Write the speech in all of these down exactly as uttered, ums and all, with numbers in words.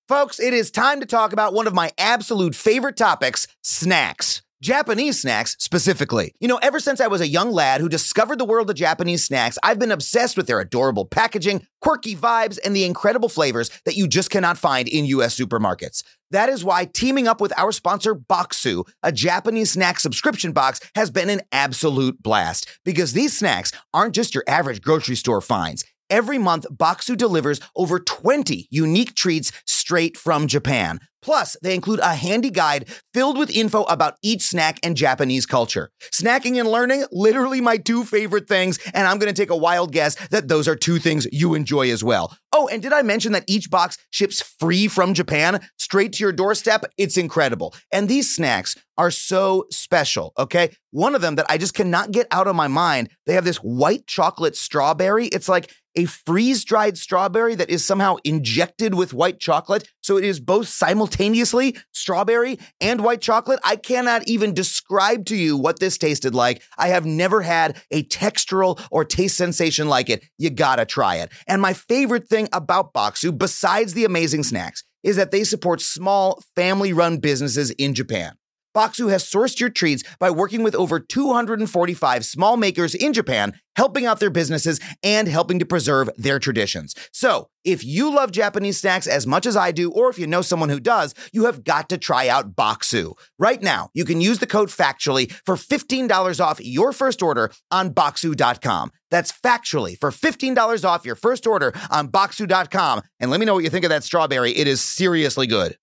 Folks, it is time to talk about one of my absolute favorite topics, snacks. Japanese snacks, specifically. You know, ever since I was a young lad who discovered the world of Japanese snacks, I've been obsessed with their adorable packaging, quirky vibes, and the incredible flavors that you just cannot find in U S supermarkets. That is why teaming up with our sponsor, Bokksu, a Japanese snack subscription box, has been an absolute blast. Because these snacks aren't just your average grocery store finds. Every month, Bokksu delivers over twenty unique treats straight from Japan. Plus, they include a handy guide filled with info about each snack and Japanese culture. Snacking and learning, literally my two favorite things, and I'm going to take a wild guess that those are two things you enjoy as well. Oh, and did I mention that each box ships free from Japan, straight to your doorstep? It's incredible. And these snacks are so special, okay? One of them that I just cannot get out of my mind, they have this white chocolate strawberry. It's like a freeze-dried strawberry that is somehow injected with white chocolate, so it is both simultaneously strawberry and white chocolate. I cannot even describe to you what this tasted like. I have never had a textural or taste sensation like it. You gotta try it. And my favorite thing about Bokksu, besides the amazing snacks, is that they support small, family-run businesses in Japan. Bokksu has sourced your treats by working with over two hundred forty-five small makers in Japan, helping out their businesses and helping to preserve their traditions. So, if you love Japanese snacks as much as I do, or if you know someone who does, you have got to try out Bokksu. Right now, you can use the code FACTUALLY for fifteen dollars off your first order on Bokksu dot com. That's Factually for fifteen dollars off your first order on Bokksu dot com. And let me know what you think of that strawberry. It is seriously good.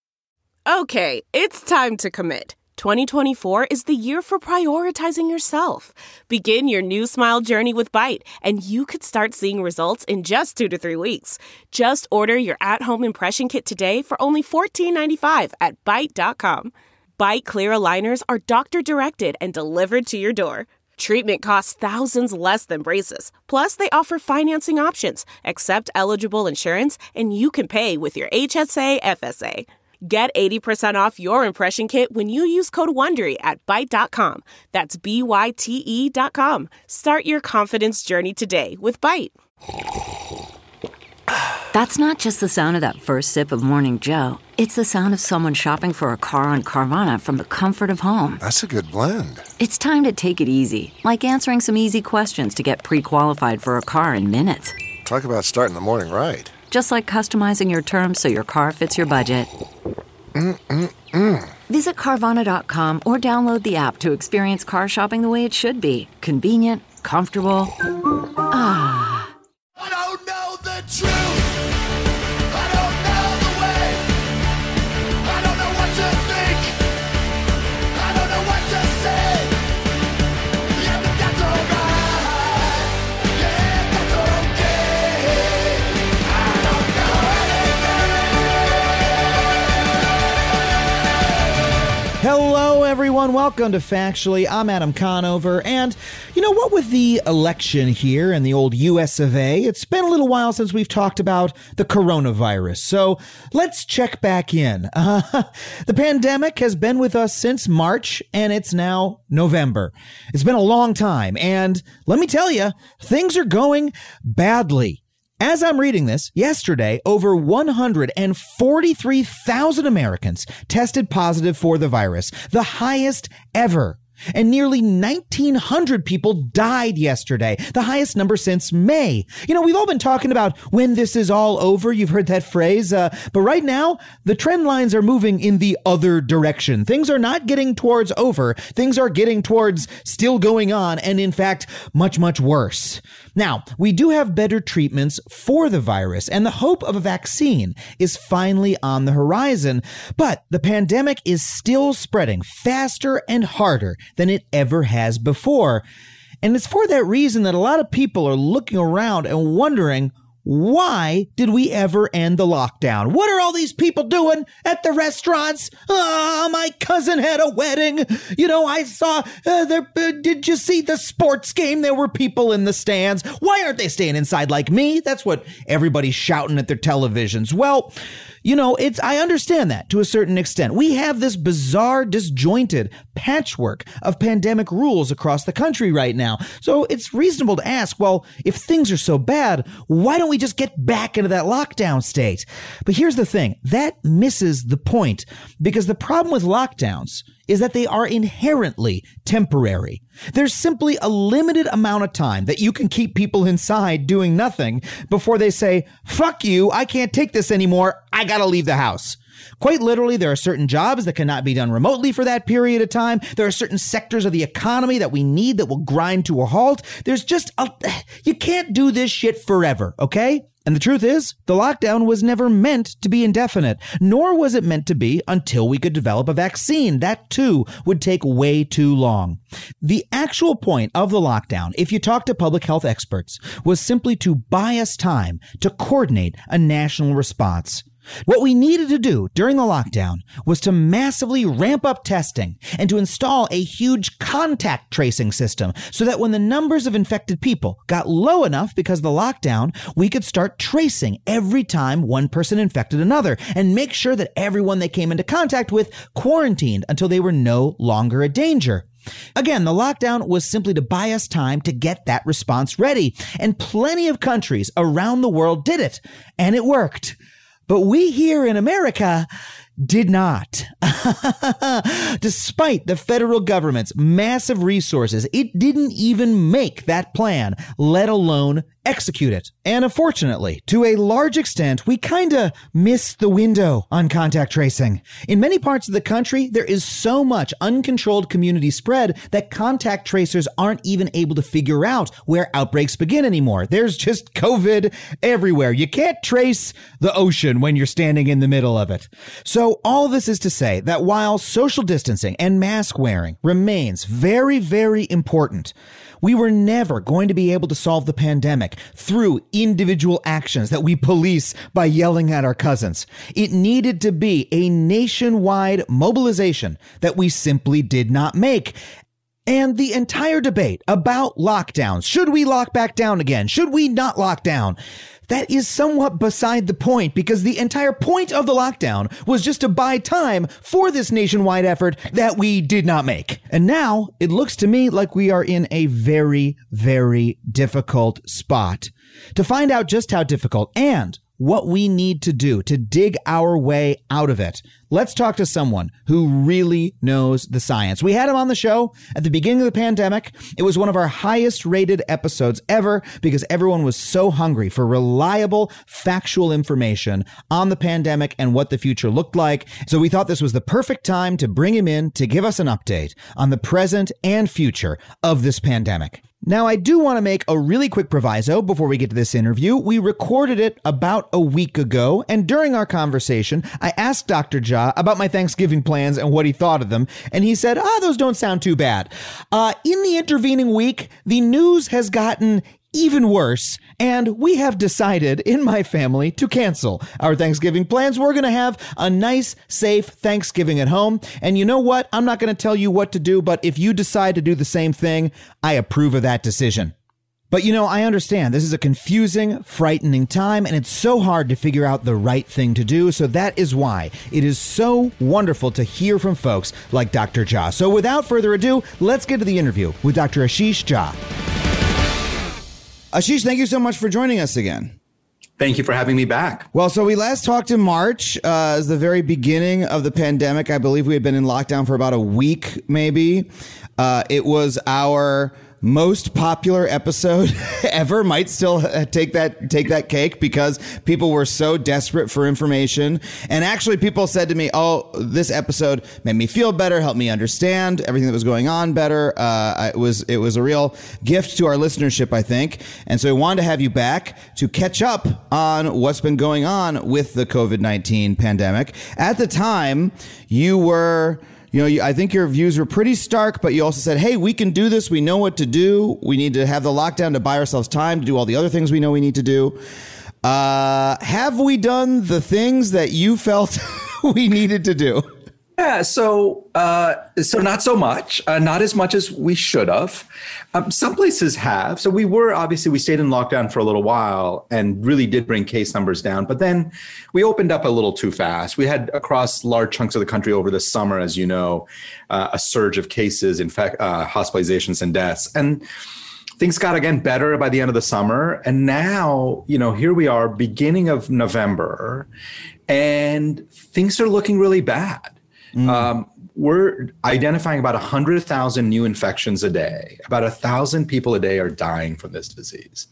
Okay, it's time to commit. twenty twenty-four is the year for prioritizing yourself. Begin your new smile journey with Byte, and you could start seeing results in just two to three weeks. Just order your at-home impression kit today for only fourteen ninety-five at Byte dot com. Byte clear aligners are doctor-directed and delivered to your door. Treatment costs thousands less than braces. Plus, they offer financing options, accept eligible insurance, and you can pay with your H S A F S A. Get eighty percent off your impression kit when you use code WONDERY at Byte dot com. That's B Y T E dot com. Start your confidence journey today with Byte. That's not just the sound of that first sip of Morning Joe. It's the sound of someone shopping for a car on Carvana from the comfort of home. That's a good blend. It's time to take it easy, like answering some easy questions to get pre-qualified for a car in minutes. Talk about starting the morning right. Just like customizing your terms so your car fits your budget. Mm-mm-mm. Visit Carvana dot com or download the app to experience car shopping the way it should be. Convenient, comfortable. Ah. I don't know the truth. I don't know the way. I don't know what to think. I don't know what to say. Yeah, but that's alright. Yeah, that's okay. I don't know anything. Hello, everyone. Welcome to Factually. I'm Adam Conover. And, you know, what with the election here in the old U S of A, it's been a little while since we've talked about the coronavirus. So let's check back in. Uh, the pandemic has been with us since March, and it's now November. It's been a long time. And let me tell you, things are going badly. As I'm reading this, yesterday, over one hundred forty-three thousand Americans tested positive for the virus, the highest ever. And nearly nineteen hundred people died yesterday, the highest number since May. You know, we've all been talking about when this is all over. You've heard that phrase. Uh, but right now, the trend lines are moving in the other direction. Things are not getting towards over. Things are getting towards still going on, and in fact, much, much worse. Now, we do have better treatments for the virus, and the hope of a vaccine is finally on the horizon. But the pandemic is still spreading faster and harder than it ever has before. And it's for that reason that a lot of people are looking around and wondering, why did we ever end the lockdown? What are all these people doing at the restaurants? Ah, oh, my cousin had a wedding. You know, I saw, uh, there, uh, did you see the sports game? There were people in the stands. Why aren't they staying inside like me? That's what everybody's shouting at their televisions. Well, You know, it's I understand that to a certain extent. We have this bizarre, disjointed patchwork of pandemic rules across the country right now. So it's reasonable to ask, well, if things are so bad, why don't we just get back into that lockdown state? But here's the thing, that misses the point, because the problem with lockdowns is that they are inherently temporary. There's simply a limited amount of time that you can keep people inside doing nothing before they say, fuck you, I can't take this anymore, I gotta leave the house. Quite literally, there are certain jobs that cannot be done remotely for that period of time. There are certain sectors of the economy that we need that will grind to a halt. There's just a, you can't do this shit forever, okay? And the truth is, the lockdown was never meant to be indefinite, nor was it meant to be until we could develop a vaccine. That, too, would take way too long. The actual point of the lockdown, if you talk to public health experts, was simply to buy us time to coordinate a national response. What we needed to do during the lockdown was to massively ramp up testing and to install a huge contact tracing system so that when the numbers of infected people got low enough because of the lockdown, we could start tracing every time one person infected another and make sure that everyone they came into contact with quarantined until they were no longer a danger. Again, the lockdown was simply to buy us time to get that response ready, and plenty of countries around the world did it, and it worked. But we here in America did not. Despite the federal government's massive resources, it didn't even make that plan, let alone execute it. And unfortunately, to a large extent, we kinda missed the window on contact tracing. In many parts of the country, there is so much uncontrolled community spread that contact tracers aren't even able to figure out where outbreaks begin anymore. There's just COVID everywhere. You can't trace the ocean when you're standing in the middle of it. So all this is to say that while social distancing and mask wearing remains very, very important, we were never going to be able to solve the pandemic through individual actions that we police by yelling at our cousins. It needed to be a nationwide mobilization that we simply did not make. And the entire debate about lockdowns, should we lock back down again? Should we not lock down? That is somewhat beside the point, because the entire point of the lockdown was just to buy time for this nationwide effort that we did not make. And now it looks to me like we are in a very, very difficult spot. To find out just how difficult and what we need to do to dig our way out of it, let's talk to someone who really knows the science. We had him on the show at the beginning of the pandemic. It was one of our highest rated episodes ever because everyone was so hungry for reliable, factual information on the pandemic and what the future looked like. So we thought this was the perfect time to bring him in to give us an update on the present and future of this pandemic. Now, I do want to make a really quick proviso before we get to this interview. We recorded it about a week ago, and during our conversation, I asked Doctor Jha about my Thanksgiving plans and what he thought of them, and he said, ah, those don't sound too bad. Uh, in the intervening week, the news has gotten even worse, and we have decided in my family to cancel our Thanksgiving plans. We're going to have a nice, safe Thanksgiving at home. And you know what? I'm not going to tell you what to do, but if you decide to do the same thing, I approve of that decision. But you know, I understand this is a confusing, frightening time, and it's so hard to figure out the right thing to do. So that is why it is so wonderful to hear from folks like Doctor Jha. So without further ado, let's get to the interview with Doctor Ashish Jha. Ashish, thank you so much for joining us again. Thank you for having me back. Well, so we last talked in March, uh, as the very beginning of the pandemic. I believe we had been in lockdown for about a week, maybe. Uh, it was our most popular episode ever. Might still take that take that cake because people were so desperate for information. And actually, people said to me, "Oh, this episode made me feel better, helped me understand everything that was going on better." Uh, it was it was a real gift to our listenership, I think. And so we wanted to have you back to catch up on what's been going on with the COVID nineteen pandemic. At the time, you were. You know, you, I think your views were pretty stark, but you also said, hey, we can do this. We know what to do. We need to have the lockdown to buy ourselves time to do all the other things we know we need to do. Uh, have we done the things that you felt we needed to do? Yeah, so uh, so not so much, uh, not as much as we should have. Um, some places have. So we were obviously we stayed in lockdown for a little while and really did bring case numbers down. But then we opened up a little too fast. We had across large chunks of the country over the summer, as you know, uh, a surge of cases, in fact, uh, hospitalizations and deaths, and things got again better by the end of the summer. And now, you know, here we are, beginning of November, and things are looking really bad. Mm. Um, we're identifying about one hundred thousand new infections a day. About one thousand people a day are dying from this disease.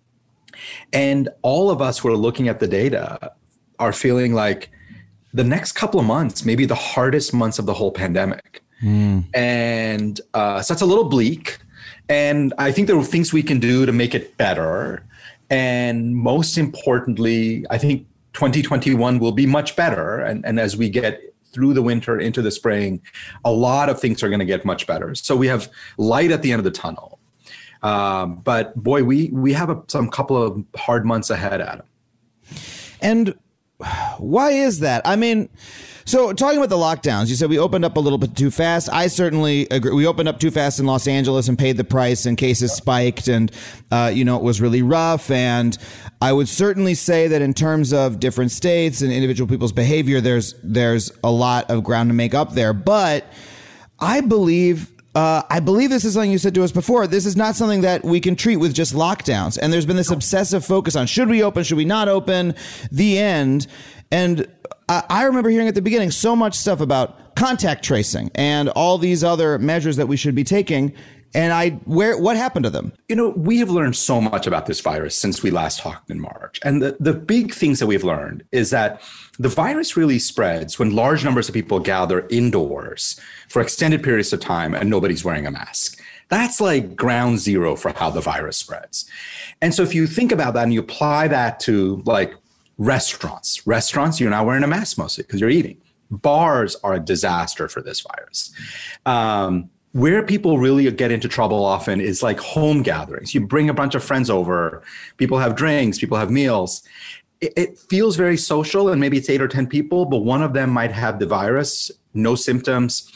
And all of us who are looking at the data are feeling like the next couple of months may be the hardest months of the whole pandemic. Mm. And uh, so it's a little bleak. And I think there are things we can do to make it better. And most importantly, I think twenty twenty-one will be much better. And, and as we get through the winter into the spring, a lot of things are going to get much better. So we have light at the end of the tunnel. Um, but boy, we we have a, some couple of hard months ahead, Adam. And why is that? I mean, so talking about the lockdowns, you said we opened up a little bit too fast. I certainly agree. We opened up too fast in Los Angeles and paid the price, and cases spiked, and uh, you know, it was really rough. And I would certainly say that in terms of different states and individual people's behavior, there's there's a lot of ground to make up there. But I believe. Uh, I believe this is something you said to us before. This is not something that we can treat with just lockdowns. And there's been this obsessive focus on should we open, should we not open, the end. And I, I remember hearing at the beginning so much stuff about contact tracing and all these other measures that we should be taking. And I, where, what happened to them? You know, we have learned so much about this virus since we last talked in March. And the, the big things that we've learned is that the virus really spreads when large numbers of people gather indoors for extended periods of time and nobody's wearing a mask. That's like ground zero for how the virus spreads. And so if you think about that and you apply that to like restaurants, restaurants, you're not wearing a mask mostly because you're eating. Bars are a disaster for this virus. Um, Where people really get into trouble often is like home gatherings. You bring a bunch of friends over, people have drinks, people have meals. It, it feels very social, and maybe it's eight or ten people, but one of them might have the virus, no symptoms,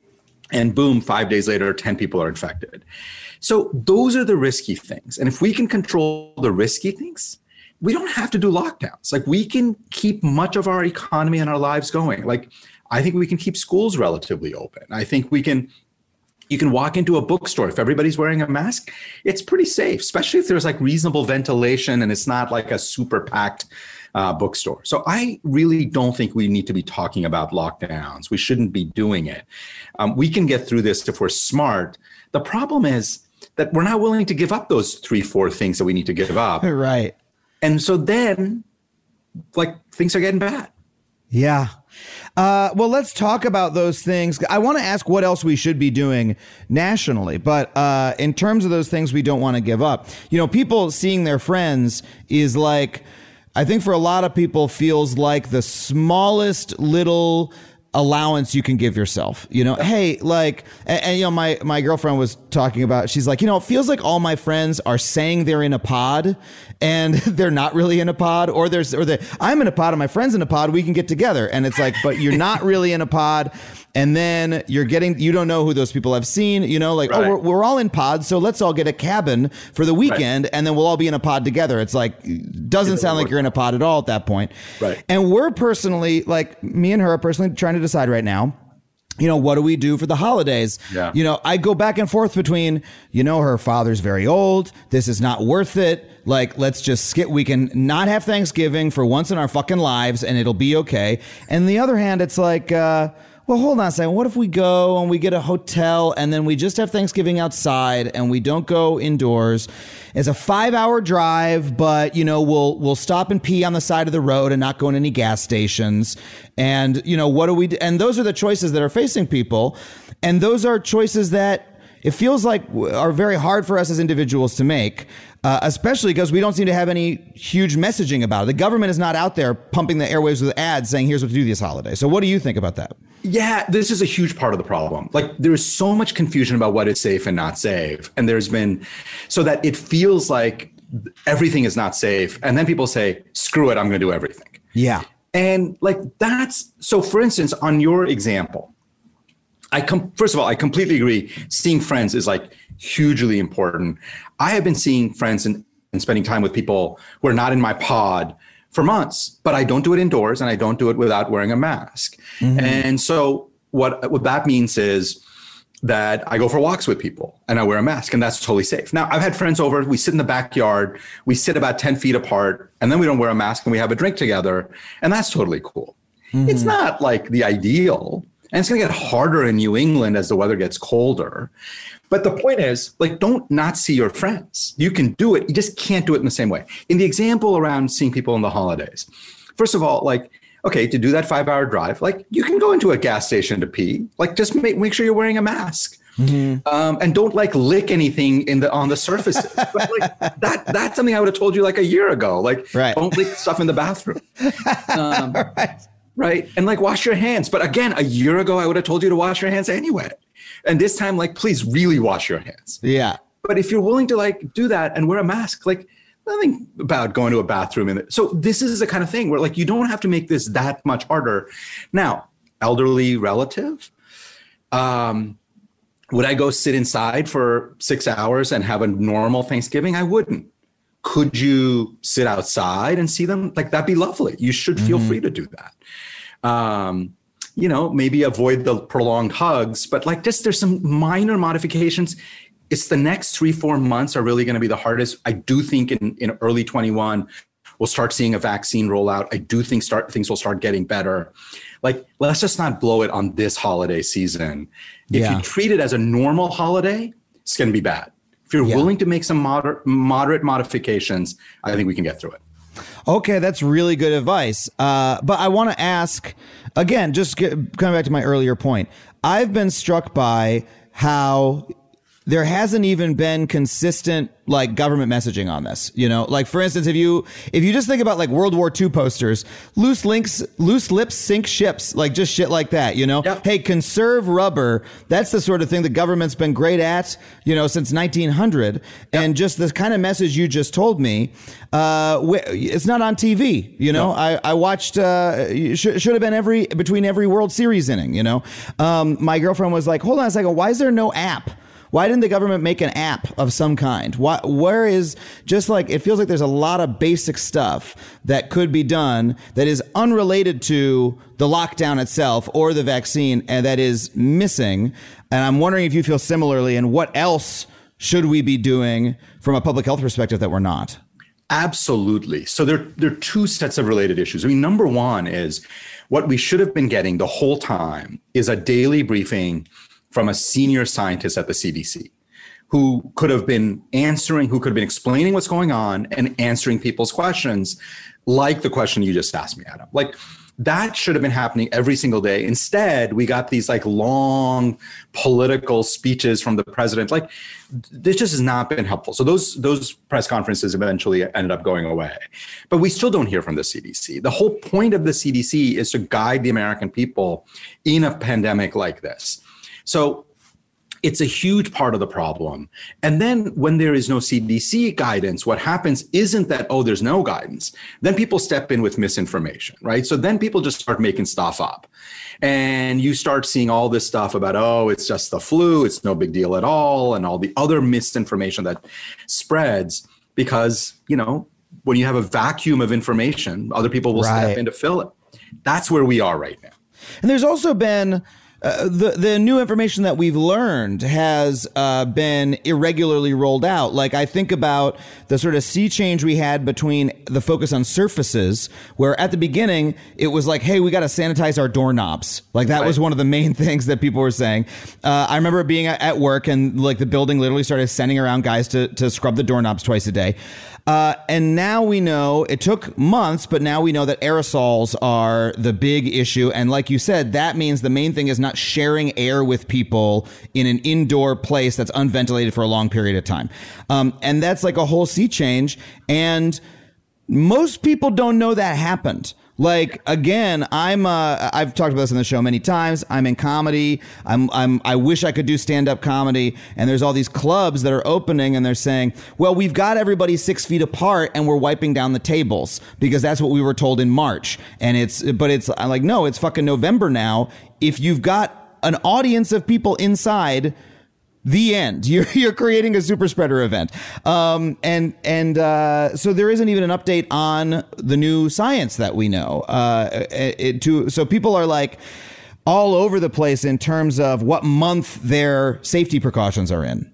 and boom, five days later, ten people are infected. So those are the risky things. And if we can control the risky things, we don't have to do lockdowns. Like we can keep much of our economy and our lives going. Like I think we can keep schools relatively open. I think we can You can walk into a bookstore. If everybody's wearing a mask, it's pretty safe, especially if there's like reasonable ventilation and it's not like a super packed uh, bookstore. So I really don't think we need to be talking about lockdowns. We shouldn't be doing it. Um, we can get through this if we're smart. The problem is that we're not willing to give up those three, four things that we need to give up. Right. And so then like things are getting bad. Yeah. Uh, well, let's talk about those things. I want to ask what else we should be doing nationally. But uh, in terms of those things we don't want to give up, you know, people seeing their friends is like, I think for a lot of people feels like the smallest little allowance you can give yourself, you know, hey, like, and, and, you know, my, my girlfriend was talking about, she's like, you know, it feels like all my friends are saying they're in a pod and they're not really in a pod, or there's, or the, I'm in a pod and my friend's in a pod, we can get together. And it's like, but you're not really in a pod. And then you're getting, you don't know who those people have seen, you know, like, right. oh, we're, we're all in pods. So let's all get a cabin for the weekend, right. and then we'll all be in a pod together. It's like, doesn't sound like you're in a pod at all at that point. Right. And we're personally, like me and her are personally trying to decide right now, you know, what do we do for the holidays? Yeah. You know, I go back and forth between, you know, her father's very old. This is not worth it. Like, let's just skip. We can not have Thanksgiving for once in our fucking lives and it'll be okay. And the other hand, it's like, uh, well, hold on a second. What if we go and we get a hotel and then we just have Thanksgiving outside and we don't go indoors? It's a five hour drive, but, you know, we'll we'll stop and pee on the side of the road and not go in any gas stations. And, you know, what do we do? And those are the choices that are facing people. And those are choices that it feels like are very hard for us as individuals to make, uh, especially because we don't seem to have any huge messaging about it. The government is not out there pumping the airwaves with ads saying, here's what to do this holiday. So what do you think about that? Yeah, this is a huge part of the problem. Like there is so much confusion about what is safe and not safe. And there's been so that it feels like everything is not safe. And then people say, screw it, I'm going to do everything. Yeah. And like that's so, for instance, on your example, I com- first of all, I completely agree. Seeing friends is like hugely important. I have been seeing friends and, and spending time with people who are not in my pod for months, but I don't do it indoors and I don't do it without wearing a mask. Mm-hmm. And so what, what that means is that I go for walks with people and I wear a mask, and that's totally safe. Now, I've had friends over, we sit in the backyard, we sit about ten feet apart, and then we don't wear a mask and we have a drink together, and that's totally cool. Mm-hmm. It's not like the ideal, and it's going to get harder in New England as the weather gets colder. But the point is, like, don't not see your friends. You can do it. You just can't do it in the same way. In the example around seeing people in the holidays, first of all, like, okay, to do that five hour drive, like you can go into a gas station to pee, like just make, make sure you're wearing a mask. Mm-hmm. Um, and don't like lick anything in the on the surfaces. But like that that's something I would have told you like a year ago. Like right. Don't lick stuff in the bathroom. Um, right. Right. And like wash your hands. But again, a year ago, I would have told you to wash your hands anyway. And this time, like, please really wash your hands. Yeah. But if you're willing to like do that and wear a mask, like nothing about going to a bathroom. In it. So this is the kind of thing where like you don't have to make this that much harder. Now, elderly relative, um, would I go sit inside for six hours and have a normal Thanksgiving? I wouldn't. Could you sit outside and see them? Like, that'd be lovely. You should feel mm-hmm. free to do that. Um, you know, maybe avoid the prolonged hugs, but like just there's some minor modifications. It's the next three, four months are really going to be the hardest. I do think in, in early twenty-one, we'll start seeing a vaccine rollout. I do think start things will start getting better. Like, let's just not blow it on this holiday season. If yeah. you treat it as a normal holiday, it's going to be bad. If you're yeah. willing to make some moder- moderate modifications, I think we can get through it. Okay, that's really good advice. Uh, but I want to ask, again, just get, coming back to my earlier point, I've been struck by how there hasn't even been consistent like government messaging on this, you know, like for instance, if you if you just think about like World War Two posters, loose links, loose lips sink ships, like just shit like that, you know, yep. Hey, conserve rubber. That's the sort of thing the government's been great at, you know, since nineteen hundred. Yep. And just the kind of message you just told me, uh, it's not on T V. You know, no. I, I watched uh, should, should have been every between every World Series inning, you know, um, my girlfriend was like, hold on a second. Why is there no app? Why didn't the government make an app of some kind? Why, where is just like it feels like there's a lot of basic stuff that could be done that is unrelated to the lockdown itself or the vaccine and that is missing. And I'm wondering if you feel similarly and what else should we be doing from a public health perspective that we're not? Absolutely. So there, there are two sets of related issues. I mean, number one is what we should have been getting the whole time is a daily briefing from a senior scientist at the C D C who could have been answering, who could have been explaining what's going on and answering people's questions, like the question you just asked me, Adam. Like that should have been happening every single day. Instead, we got these like long political speeches from the president. Like this just has not been helpful. So those those press conferences eventually ended up going away. But we still don't hear from the C D C. The whole point of the C D C is to guide the American people in a pandemic like this. So it's a huge part of the problem. And then when there is no C D C guidance, what happens isn't that, oh, there's no guidance. Then people step in with misinformation, right? So then people just start making stuff up. And you start seeing all this stuff about, oh, it's just the flu, it's no big deal at all, and all the other misinformation that spreads because, you know, when you have a vacuum of information, other people will right. step in to fill it. That's where we are right now. And there's also been Uh, the the new information that we've learned has uh, been irregularly rolled out. Like I think about the sort of sea change we had between the focus on surfaces, where at the beginning it was like, hey, we got to sanitize our doorknobs. Like that right. was one of the main things that people were saying. Uh, I remember being at work and like the building literally started sending around guys to to scrub the doorknobs twice a day. Uh, and now we know it took months, but now we know that aerosols are the big issue. And like you said, that means the main thing is not sharing air with people in an indoor place that's unventilated for a long period of time. Um, and that's like a whole sea change. And most people don't know that happened. Like, again, I'm uh, I've talked about this on the show many times. I'm in comedy. I'm I'm I wish I could do stand-up comedy. And there's all these clubs that are opening and they're saying, well, we've got everybody six feet apart and we're wiping down the tables because that's what we were told in March. And it's but it's I'm like, no, it's fucking November now. If you've got an audience of people inside, the end. You're you're creating a super spreader event, um, and and uh, so there isn't even an update on the new science that we know. Uh, it, to so people are like all over the place in terms of what month their safety precautions are in.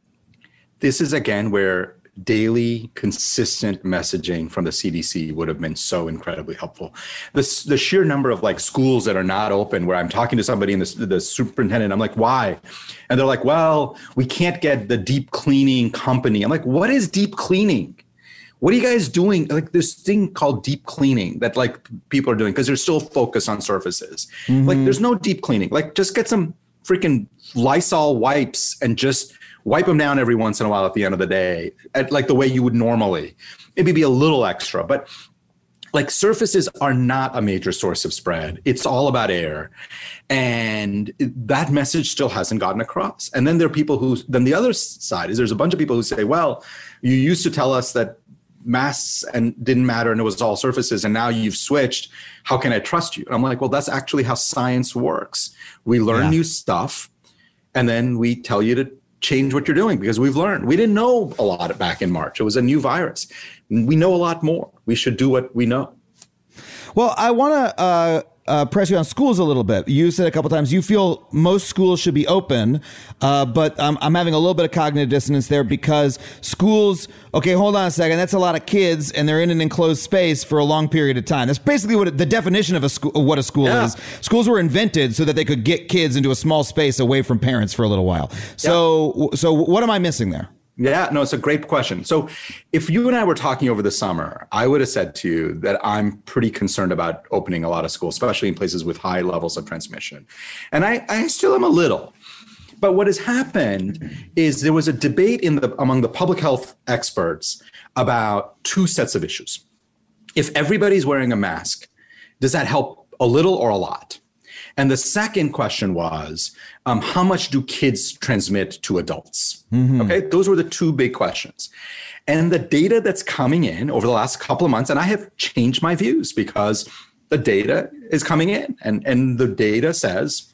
This is again where daily, consistent messaging from the C D C would have been so incredibly helpful. The, the sheer number of like schools that are not open, where I'm talking to somebody in the, the superintendent, I'm like, why? And they're like, well, we can't get the deep cleaning company. I'm like, what is deep cleaning? What are you guys doing? Like this thing called deep cleaning that like people are doing because they're still focused on surfaces. Mm-hmm. Like there's no deep cleaning. Like just get some freaking Lysol wipes and just wipe them down every once in a while at the end of the day, at like the way you would normally. Maybe be a little extra, but like surfaces are not a major source of spread. It's all about air. And that message still hasn't gotten across. And then there are people who, then the other side is there's a bunch of people who say, well, you used to tell us that masks and didn't matter and it was all surfaces and now you've switched. How can I trust you? And I'm like, well, that's actually how science works. We learn yeah. new stuff and then we tell you to change what you're doing because we've learned. We didn't know a lot back in March. It was a new virus. We know a lot more. We should do what we know. Well, I want to uh, uh, press you on schools a little bit. You said a couple times you feel most schools should be open, uh, but um, I'm having a little bit of cognitive dissonance there because schools, okay, hold on a second. That's a lot of kids and they're in an enclosed space for a long period of time. That's basically what it, the definition of a school, what a school yeah. is. Schools were invented so that they could get kids into a small space away from parents for a little while. So, yeah. so what am I missing there? Yeah, no, it's a great question. So if you and I were talking over the summer, I would have said to you that I'm pretty concerned about opening a lot of schools, especially in places with high levels of transmission. And I, I still am a little. But what has happened is there was a debate in the among the public health experts about two sets of issues. If everybody's wearing a mask, does that help a little or a lot? And the second question was, um, how much do kids transmit to adults? Mm-hmm. Okay, those were the two big questions. And the data that's coming in over the last couple of months, and I have changed my views because the data is coming in. And, and the data says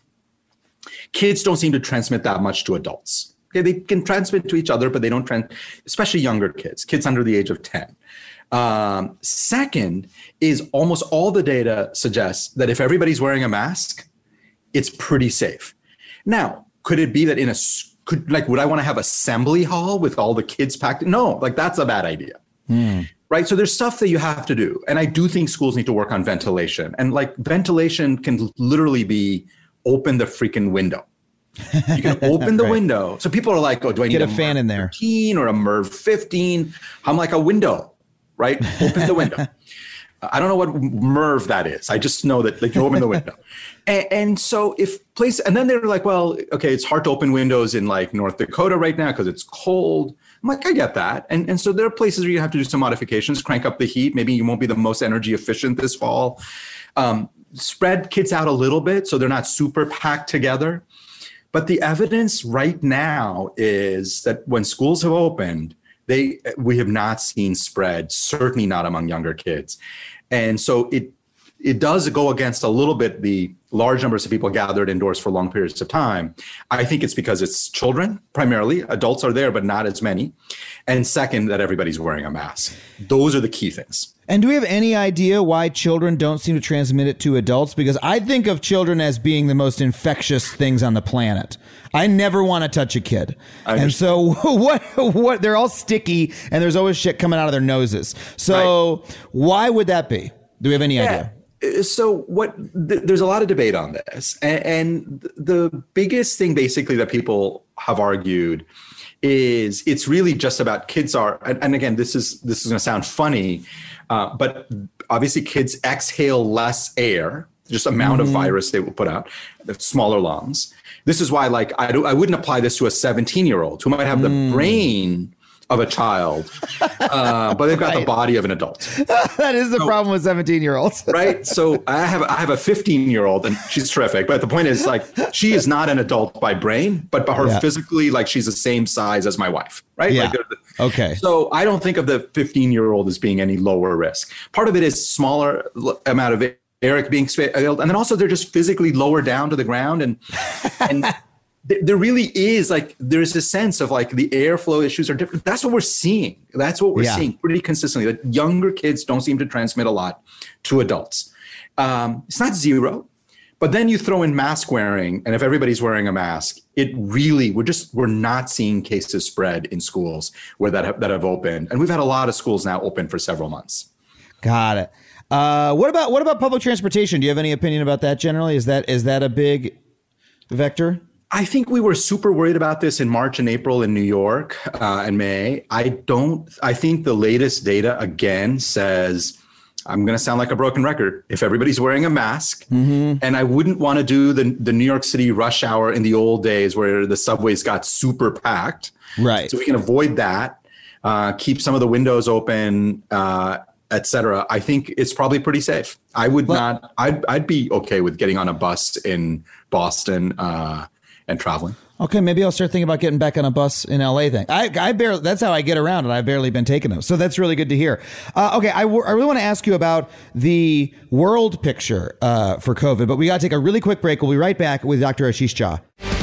kids don't seem to transmit that much to adults. Okay, they can transmit to each other, but they don't transmit, especially younger kids, kids under the age of ten. Um, second is almost all the data suggests that if everybody's wearing a mask, it's pretty safe. Now, could it be that in a, could like, would I want to have assembly hall with all the kids packed? No, like that's a bad idea. Mm. Right. So there's stuff that you have to do. And I do think schools need to work on ventilation. And like ventilation can literally be open the freaking window. You can open the right. window. So people are like, oh, do I need Get a, a fan MERV in there thirteen or a MERV fifteen? I'm like a window, right? Open the window. I don't know what MERV that is. I just know that like you open the window. And, and so if place, and then they're like, well, okay, it's hard to open windows in like North Dakota right now because it's cold. I'm like, I get that. And, and so there are places where you have to do some modifications, crank up the heat. Maybe you won't be the most energy efficient this fall. Um, spread kids out a little bit so they're not super packed together. But the evidence right now is that when schools have opened, They, we have not seen spread, certainly not among younger kids. And so it it does go against a little bit the large numbers of people gathered indoors for long periods of time. I think it's because it's children primarily. Adults are there, but not as many. And second, that everybody's wearing a mask. Those are the key things. And do we have any idea why children don't seem to transmit it to adults? Because I think of children as being the most infectious things on the planet. I never want to touch a kid. And so what, what, they're all sticky and there's always shit coming out of their noses. So right. Why would that be? Do we have any yeah. idea? So what? Th- there's a lot of debate on this. And, and the biggest thing basically that people have argued is it's really just about kids are, and, and again, this is, this is going to sound funny, uh, but obviously kids exhale less air, just amount mm-hmm. of virus they will put out, the smaller lungs. This is why, like, I, do, I wouldn't apply this to a seventeen year old who might have mm. the brain of a child, uh, but they've got Right. the body of an adult. That is the So- problem with seventeen-year-olds. Right. So I have I have a fifteen year old and she's terrific. But the point is, like, she is not an adult by brain, but by her Yeah. physically, like, she's the same size as my wife. Right. Yeah. Like, they're the- Okay. So I don't think of the fifteen year old as being any lower risk. Part of it is smaller l- amount of Eric being spa- and then also they're just physically lower down to the ground, and and th- there really is, like, there's a sense of, like, the airflow issues are different. That's what we're seeing. That's what we're Yeah. seeing pretty consistently. That younger kids don't seem to transmit a lot to adults. Um, it's not zero, but then you throw in mask wearing, and if everybody's wearing a mask, it really, we're just, we're not seeing cases spread in schools where that have, that have opened. And we've had a lot of schools now open for several months. Got it. Uh, what about what about public transportation? Do you have any opinion about that generally? Is that is that a big vector? I think we were super worried about this in March and April in New York uh, and May. I don't, I think the latest data again says, I'm going to sound like a broken record, if everybody's wearing a mask, Mm-hmm. and I wouldn't want to do the, the New York City rush hour in the old days where the subways got super packed. Right. So we can avoid that, uh, keep some of the windows open, uh, et cetera. I think it's probably pretty safe. I would But- not, I'd, I'd be okay with getting on a bus in Boston uh, and traveling. Okay, maybe I'll start thinking about getting back on a bus in L A then. I, I barely, that's how I get around, and I've barely been taking them. So that's really good to hear. Uh, okay, I, w- I really want to ask you about the world picture uh, for COVID, but we got to take a really quick break. We'll be right back with Doctor Ashish Jha.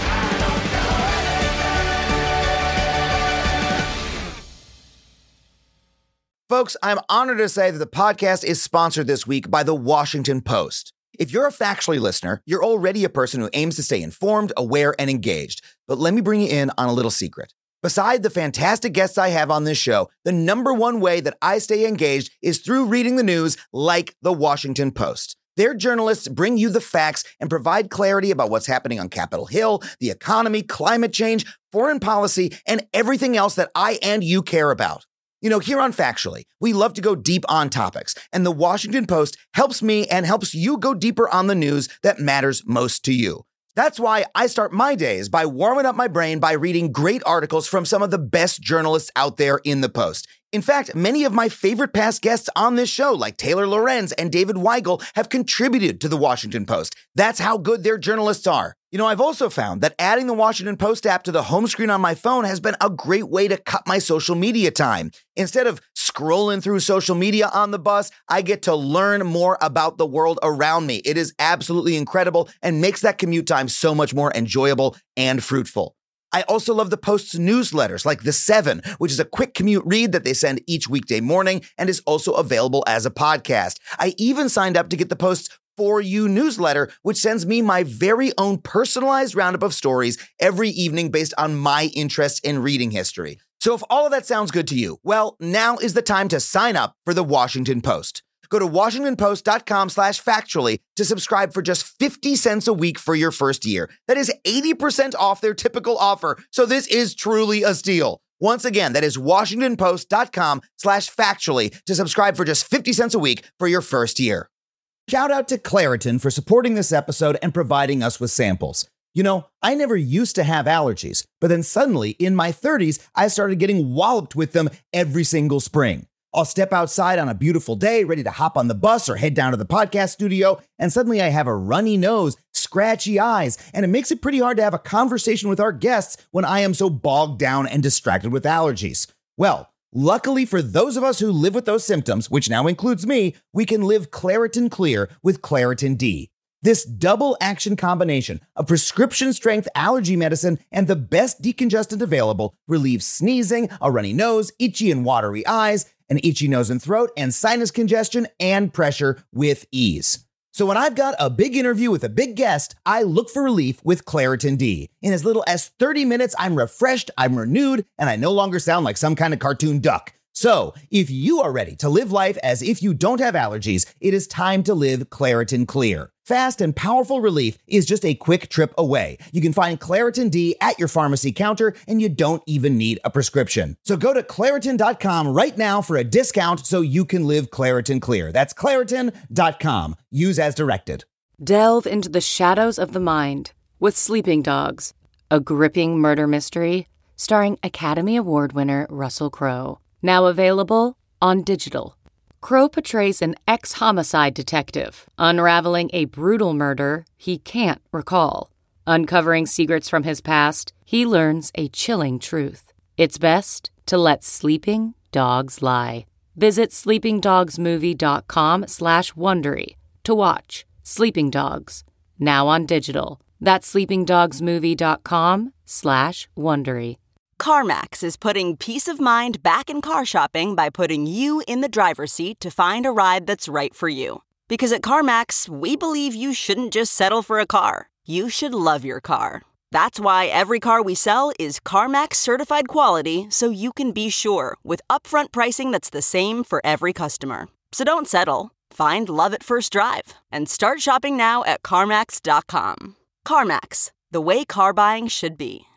Folks, I'm honored to say that the podcast is sponsored this week by The Washington Post. If you're a Factually listener, you're already a person who aims to stay informed, aware, and engaged. But let me bring you in on a little secret. Beside the fantastic guests I have on this show, the number one way that I stay engaged is through reading the news like The Washington Post. Their journalists bring you the facts and provide clarity about what's happening on Capitol Hill, the economy, climate change, foreign policy, and everything else that I and you care about. You know, here on Factually, we love to go deep on topics, and The Washington Post helps me and helps you go deeper on the news that matters most to you. That's why I start my days by warming up my brain by reading great articles from some of the best journalists out there in the Post. In fact, many of my favorite past guests on this show, like Taylor Lorenz and David Weigel, have contributed to The Washington Post. That's how good their journalists are. You know, I've also found that adding the Washington Post app to the home screen on my phone has been a great way to cut my social media time. Instead of scrolling through social media on the bus, I get to learn more about the world around me. It is absolutely incredible and makes that commute time so much more enjoyable and fruitful. I also love the Post's newsletters like The Seven, which is a quick commute read that they send each weekday morning and is also available as a podcast. I even signed up to get the Post's For You newsletter, which sends me my very own personalized roundup of stories every evening based on my interest in reading history. So if all of that sounds good to you, well, now is the time to sign up for the Washington Post. Go to washingtonpost.com slash factually to subscribe for just fifty cents a week for your first year. That is eighty percent off their typical offer. So this is truly a steal. Once again, that is washingtonpost.com slash factually to subscribe for just fifty cents a week for your first year. Shout out to Claritin for supporting this episode and providing us with samples. You know, I never used to have allergies, but then suddenly in my thirties, I started getting walloped with them every single spring. I'll step outside on a beautiful day, ready to hop on the bus or head down to the podcast studio, and suddenly I have a runny nose, scratchy eyes, and it makes it pretty hard to have a conversation with our guests when I am so bogged down and distracted with allergies. Well, luckily for those of us who live with those symptoms, which now includes me, we can live Claritin Clear with Claritin D. This double action combination of prescription strength allergy medicine and the best decongestant available relieves sneezing, a runny nose, itchy and watery eyes, an itchy nose and throat, and sinus congestion and pressure with ease. So when I've got a big interview with a big guest, I look for relief with Claritin D. In as little as thirty minutes, I'm refreshed, I'm renewed, and I no longer sound like some kind of cartoon duck. So, if you are ready to live life as if you don't have allergies, it is time to live Claritin Clear. Fast and powerful relief is just a quick trip away. You can find Claritin D at your pharmacy counter, and you don't even need a prescription. So go to Claritin dot com right now for a discount so you can live Claritin Clear. That's Claritin dot com. Use as directed. Delve into the shadows of the mind with Sleeping Dogs, a gripping murder mystery starring Academy Award winner Russell Crowe. Now available on digital. Crowe portrays an ex-homicide detective unraveling a brutal murder he can't recall. Uncovering secrets from his past, he learns a chilling truth. It's best to let sleeping dogs lie. Visit sleepingdogsmovie.com slash Wondery to watch Sleeping Dogs, now on digital. That's sleepingdogsmovie.com slash Wondery. CarMax is putting peace of mind back in car shopping by putting you in the driver's seat to find a ride that's right for you. Because at CarMax, we believe you shouldn't just settle for a car. You should love your car. That's why every car we sell is CarMax certified quality, so you can be sure with upfront pricing that's the same for every customer. So don't settle. Find love at first drive and start shopping now at CarMax dot com. CarMax, the way car buying should be.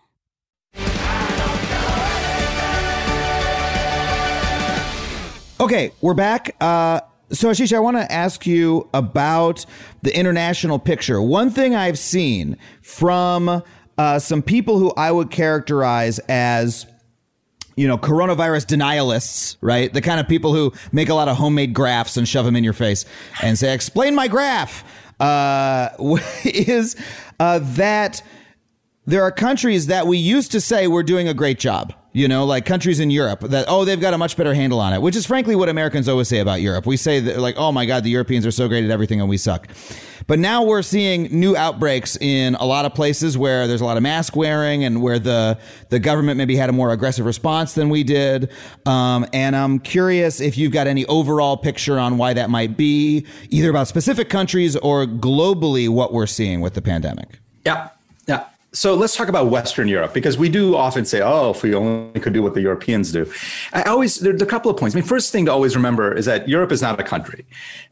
Okay, we're back. Uh, so, Ashish, I want to ask you about the international picture. One thing I've seen from uh, some people who I would characterize as, you know, coronavirus denialists, right? The kind of people who make a lot of homemade graphs and shove them in your face and say, explain my graph, uh, is uh, that there are countries that we used to say were doing a great job. You know, like countries in Europe that, oh, they've got a much better handle on it, which is frankly what Americans always say about Europe. We say that, like, oh, my God, the Europeans are so great at everything and we suck. But now we're seeing new outbreaks in a lot of places where there's a lot of mask wearing and where the, the government maybe had a more aggressive response than we did. Um, and I'm curious if you've got any overall picture on why that might be, either about specific countries or globally what we're seeing with the pandemic. Yeah, yeah. So let's talk about Western Europe, because we do often say, oh, if we only could do what the Europeans do. I always, there's a couple of points. I mean, first thing to always remember is that Europe is not a country.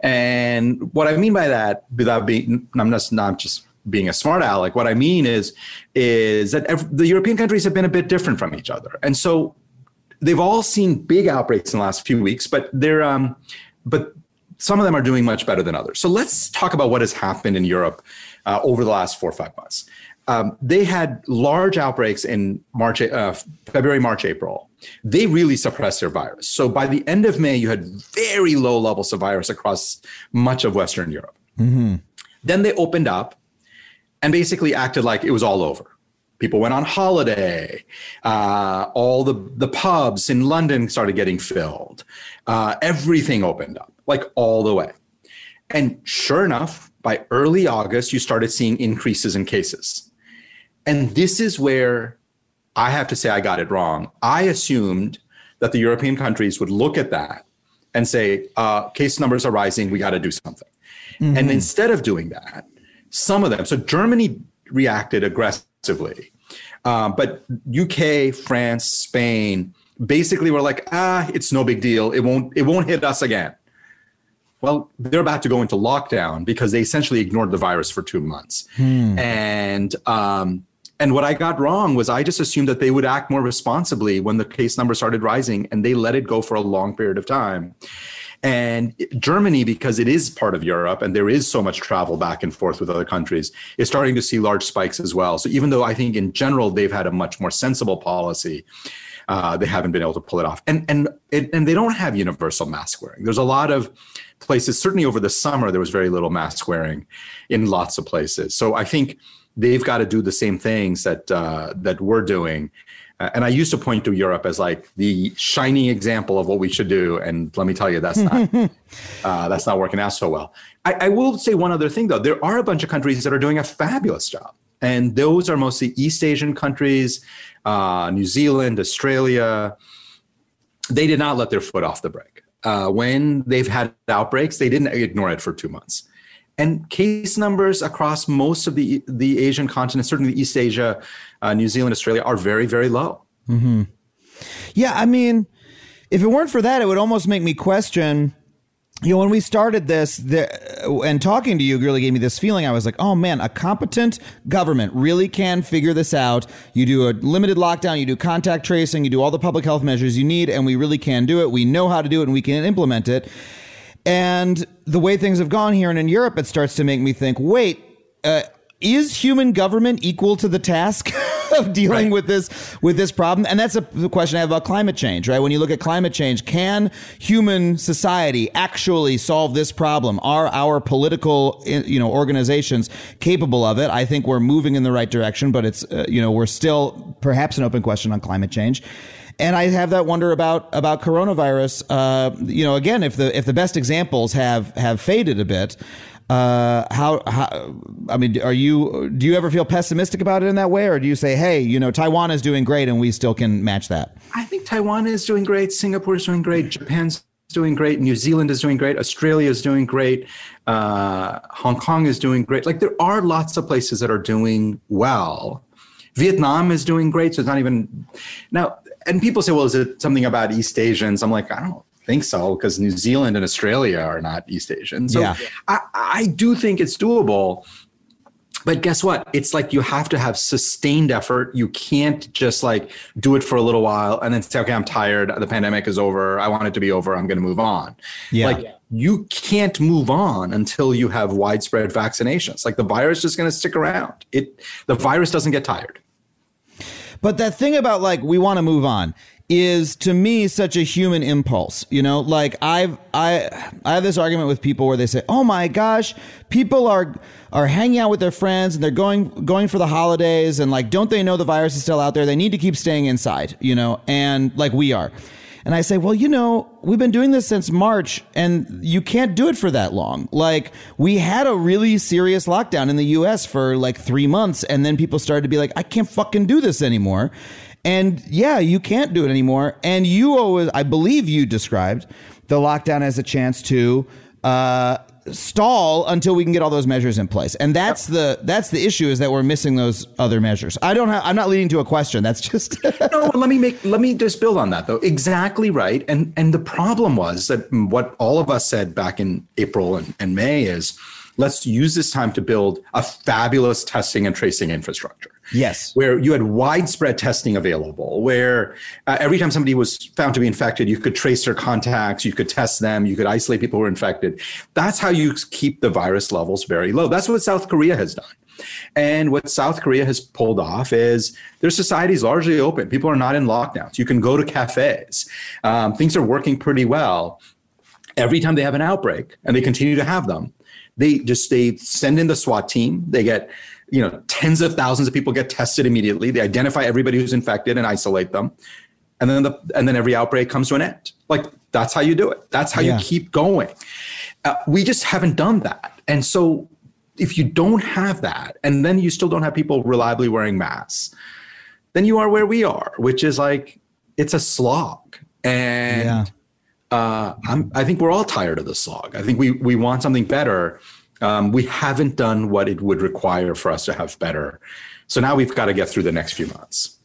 And what I mean by that, without being, I'm just not just being a smart aleck, what I mean is, is that every, the European countries have been a bit different from each other. And so they've all seen big outbreaks in the last few weeks, but they're, um, but some of them are doing much better than others. So let's talk about what has happened in Europe uh, over the last four or five months. Um, they had large outbreaks in March, uh, February, March, April. They really suppressed their virus. So by the end of May, you had very low levels of virus across much of Western Europe. Mm-hmm. Then they opened up and basically acted like it was all over. People went on holiday. Uh, all the, the pubs in London started getting filled. Uh, everything opened up, like all the way. And sure enough, by early August, you started seeing increases in cases. And this is where I have to say I got it wrong. I assumed that the European countries would look at that and say, uh, case numbers are rising, we got to do something. Mm-hmm. And instead of doing that, some of them, so Germany reacted aggressively, um, but U K, France, Spain, basically were like, ah, it's no big deal. It won't, it won't hit us again. Well, they're about to go into lockdown because they essentially ignored the virus for two months. Hmm. And um, and what I got wrong was I just assumed that they would act more responsibly when the case number started rising, and they let it go for a long period of time. And Germany, because it is part of Europe and there is so much travel back and forth with other countries, is starting to see large spikes as well. So even though I think in general they've had a much more sensible policy, uh, they haven't been able to pull it off. And and it, and they don't have universal mask wearing. There's a lot of places, certainly over the summer, there was very little mask wearing in lots of places. So I think they've got to do the same things that uh, that we're doing. Uh, and I used to point to Europe as like the shining example of what we should do. And let me tell you, that's not uh, that's not working out so well. I, I will say one other thing, though. There are a bunch of countries that are doing a fabulous job. And those are mostly East Asian countries, uh, New Zealand, Australia. They did not let their foot off the brake. Uh, when they've had outbreaks, they didn't ignore it for two months. And case numbers across most of the the Asian continent, certainly East Asia, uh, New Zealand, Australia, are very, very low. Mm-hmm. Yeah, I mean, if it weren't for that, it would almost make me question, you know, when we started this the, and talking to you really gave me this feeling. I was like, oh, man, a competent government really can figure this out. You do a limited lockdown, you do contact tracing, you do all the public health measures you need, and we really can do it. We know how to do it and we can implement it. And the way things have gone here and in Europe, it starts to make me think, wait, uh, is human government equal to the task? of dealing Right. with this with this problem. And that's a, the question I have about climate change, right? When you look at climate change, can human society actually solve this problem? Are our political, you know, organizations capable of it? I think we're moving in the right direction, but it's, uh, you know, we're still perhaps an open question on climate change. And I have that wonder about about coronavirus. Uh, you know, again, if the if the best examples have have faded a bit, uh, how how I mean, are you do you ever feel pessimistic about it in that way, or do you say, hey, you know, Taiwan is doing great and we still can match that? I think Taiwan is doing great. Singapore is doing great. Japan's doing great. New Zealand is doing great. Australia is doing great. Uh, Hong Kong is doing great. Like there are lots of places that are doing well. Vietnam is doing great. So it's not even now. And people say, well, is it something about East Asians? I'm like, I don't think so, because New Zealand and Australia are not East Asian. So Yeah. I, I do think it's doable. But guess what? It's like you have to have sustained effort. You can't just like do it for a little while and then say, okay, I'm tired. The pandemic is over. I want it to be over. I'm going to move on. Yeah. Like you can't move on until you have widespread vaccinations. Like the virus is going to stick around. It the virus doesn't get tired. But that thing about like we want to move on is to me such a human impulse, you know, like I've I I have this argument with people where they say, oh my gosh, people are are hanging out with their friends and they're going going for the holidays and like, don't they know the virus is still out there? They need to keep staying inside, you know, and like we are. And I say, well, you know, we've been doing this since March and you can't do it for that long. Like we had a really serious lockdown in the U S for like three months. And then people started to be like, I can't fucking do this anymore. And yeah, you can't do it anymore. And you always, I believe you described the lockdown as a chance to uh, stall until we can get all those measures in place. And that's the that's the issue, is that we're missing those other measures. I don't have, I'm not leading to a question. That's just No, let me make let me just build on that though. Exactly right. And and the problem was that what all of us said back in April and, and May is, let's use this time to build a fabulous testing and tracing infrastructure. Yes. Where you had widespread testing available, where uh, every time somebody was found to be infected, you could trace their contacts, you could test them, you could isolate people who were infected. That's how you keep the virus levels very low. That's what South Korea has done. And what South Korea has pulled off is their society is largely open. People are not in lockdowns. You can go to cafes. Um, things are working pretty well. Every time they have an outbreak, and they continue to have them, they just they send in the SWAT team. They get, you know, tens of thousands of people get tested immediately. They identify everybody who's infected and isolate them. And then the and then every outbreak comes to an end. Like that's how you do it. That's how Yeah. you keep going. Uh, we just haven't done that. And so if you don't have that, and then you still don't have people reliably wearing masks, then you are where we are, which is like, it's a slog. And Yeah. uh, I'm, I think we're all tired of the slog. I think we we want something better. Um, we haven't done what it would require for us to have better. So now we've got to get through the next few months.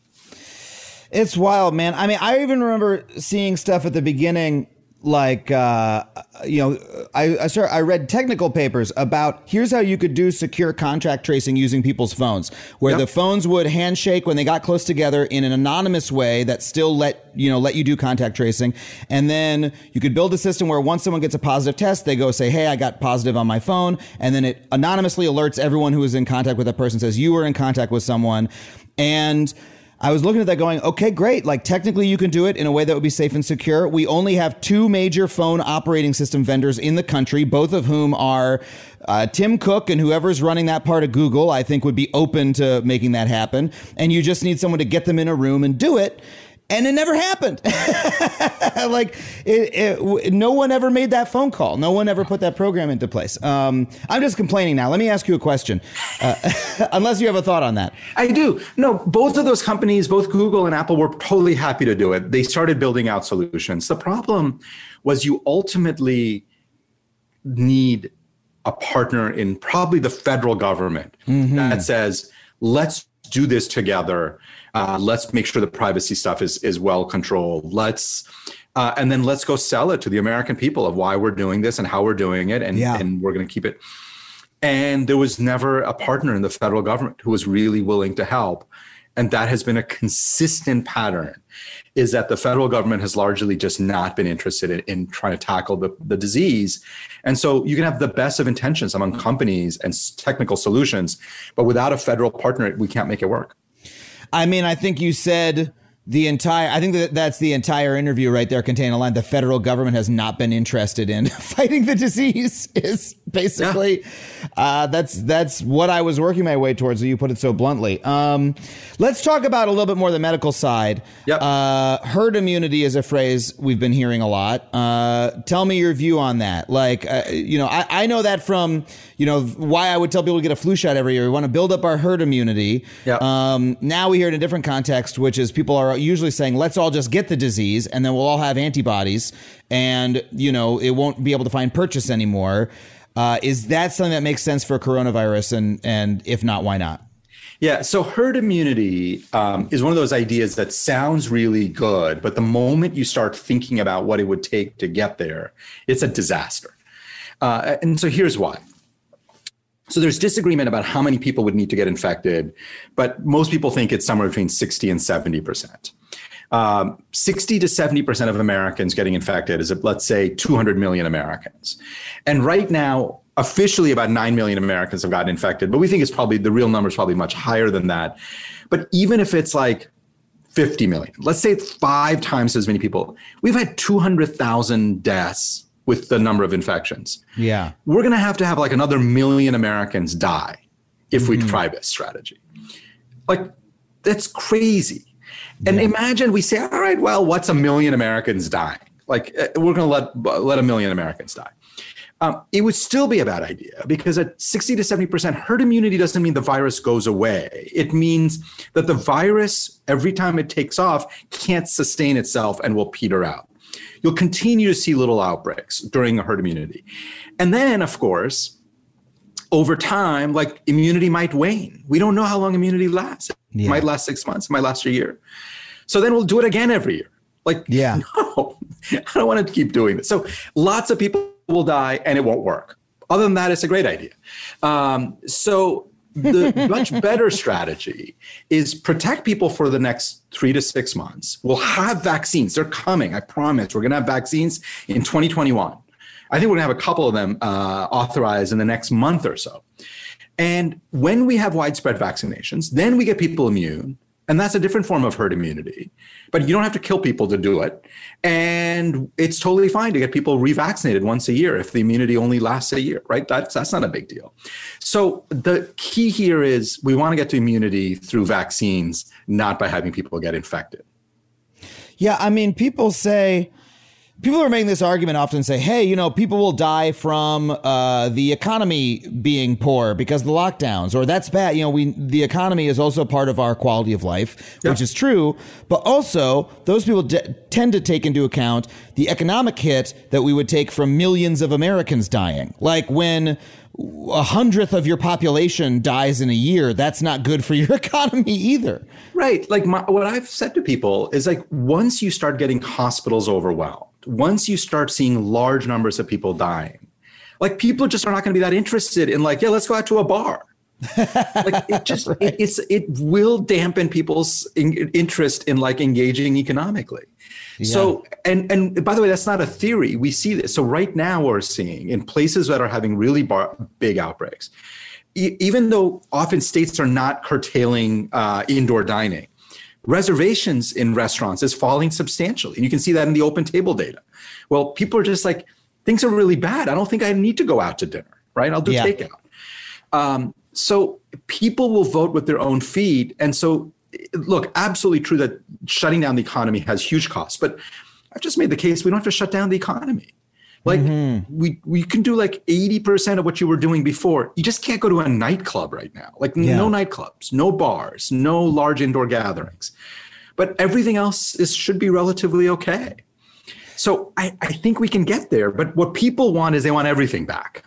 It's wild, man. I mean, I even remember seeing stuff at the beginning, like, uh, you know, I I, started, I read technical papers about here's how you could do secure contact tracing using people's phones, where Yep. the phones would handshake when they got close together in an anonymous way that still let, you know, let you do contact tracing. And then you could build a system where once someone gets a positive test, they go say, hey, I got positive on my phone. And then it anonymously alerts everyone who is in contact with that person, says you were in contact with someone. And I was looking at that going, okay, great. Like technically you can do it in a way that would be safe and secure. We only have two major phone operating system vendors in the country, both of whom are uh, Tim Cook, and whoever's running that part of Google, I think would be open to making that happen. And you just need someone to get them in a room and do it. And it never happened. Like it, it, no one ever made that phone call. No one ever put that program into place. Um, I'm just complaining now. Let me ask you a question, uh, unless you have a thought on that. I do. No, both of those companies, both Google and Apple, were totally happy to do it. They started building out solutions. The problem was you ultimately need a partner in probably the federal government mm-hmm. that says, let's do this together. Uh, let's make sure the privacy stuff is is well controlled. Let's uh, and then let's go sell it to the American people of why we're doing this and how we're doing it, and, yeah. and we're going to keep it. And there was never a partner in the federal government who was really willing to help. And that has been a consistent pattern, is that the federal government has largely just not been interested in, in trying to tackle the, the disease. And so you can have the best of intentions among companies and technical solutions, but without a federal partner, we can't make it work. I mean, I think you said the entire, I think that that's the entire interview right there containing a line. The federal government has not been interested in fighting the disease is basically, yeah. uh, that's, that's what I was working my way towards. So you put it so bluntly. Um, let's talk about a little bit more the medical side. Yep. Uh, herd immunity is a phrase we've been hearing a lot. Uh, tell me your view on that. Like, uh, you know, I, I know that from, you know, why I would tell people to get a flu shot every year. We want to build up our herd immunity. Yep. Um, now we hear it in a different context, which is people are usually saying, let's all just get the disease and then we'll all have antibodies and, you know, it won't be able to find purchase anymore. Uh, is that something that makes sense for coronavirus? And, and if not, why not? Yeah. So herd immunity um, is one of those ideas that sounds really good, but the moment you start thinking about what it would take to get there, it's a disaster. Uh, and so here's why. So there's disagreement about how many people would need to get infected, but most people think it's somewhere between sixty and seventy percent. Um, sixty to seventy percent of Americans getting infected is, let's say, two hundred million Americans. And right now, officially about nine million Americans have gotten infected, but we think it's probably, the real number is probably much higher than that. But even if it's like fifty million, let's say it's five times as many people, we've had two hundred thousand deaths with the number of infections. Yeah. We're going to have to have like another million Americans die if mm-hmm. we try this strategy. Like, that's crazy. And yeah. imagine we say, all right, well, what's a million Americans dying? Like, we're going to let let a million Americans die. Um, it would still be a bad idea because at sixty to seventy percent herd immunity doesn't mean the virus goes away. It means that the virus, every time it takes off, can't sustain itself and will peter out. You'll continue to see little outbreaks during herd immunity. And then, of course, over time, like immunity might wane. We don't know how long immunity lasts. It yeah. might last six months, it might last a year. So then we'll do it again every year. Like, yeah. no, I don't want to keep doing this. So lots of people will die and it won't work. Other than that, it's a great idea. Um, so the much better strategy is protect people for the next three to six months. We'll have vaccines. They're coming. I promise. We're going to have vaccines in twenty twenty-one. I think we're going to have a couple of them uh, authorized in the next month or so. And when we have widespread vaccinations, then we get people immune. And that's a different form of herd immunity. But you don't have to kill people to do it. And it's totally fine to get people revaccinated once a year if the immunity only lasts a year, right? That's, that's not a big deal. So the key here is we want to get to immunity through vaccines, not by having people get infected. Yeah, I mean, people say... People are making this argument often say, hey, you know, people will die from uh, the economy being poor because of the lockdowns, or that's bad. You know, we the economy is also part of our quality of life, yeah. which is true. But also, those people de- tend to take into account the economic hit that we would take from millions of Americans dying. Like when a hundredth of your population dies in a year, that's not good for your economy either. Right. Like my, what I've said to people is like, once you start getting hospitals overwhelmed, once you start seeing large numbers of people dying, like people just are not going to be that interested in like, yeah, let's go out to a bar. Like it just, right. it, it's, it will dampen people's in, interest in like engaging economically. Yeah. So, and, and by the way, that's not a theory. We see this. So right now we're seeing in places that are having really bar, big outbreaks, e- even though often states are not curtailing uh, indoor dining, reservations in restaurants is falling substantially. And you can see that in the open table data. Well, people are just like, things are really bad. I don't think I need to go out to dinner, right? I'll do yeah. takeout. Um, so people will vote with their own feet. And so, look, absolutely true that shutting down the economy has huge costs. But I've just made the case we don't have to shut down the economy. Like mm-hmm. we we can do like eighty percent of what you were doing before. You just can't go to a nightclub right now. Like yeah. no nightclubs, no bars, no large indoor gatherings. But everything else is should be relatively okay. So I, I think we can get there. But what people want is they want everything back.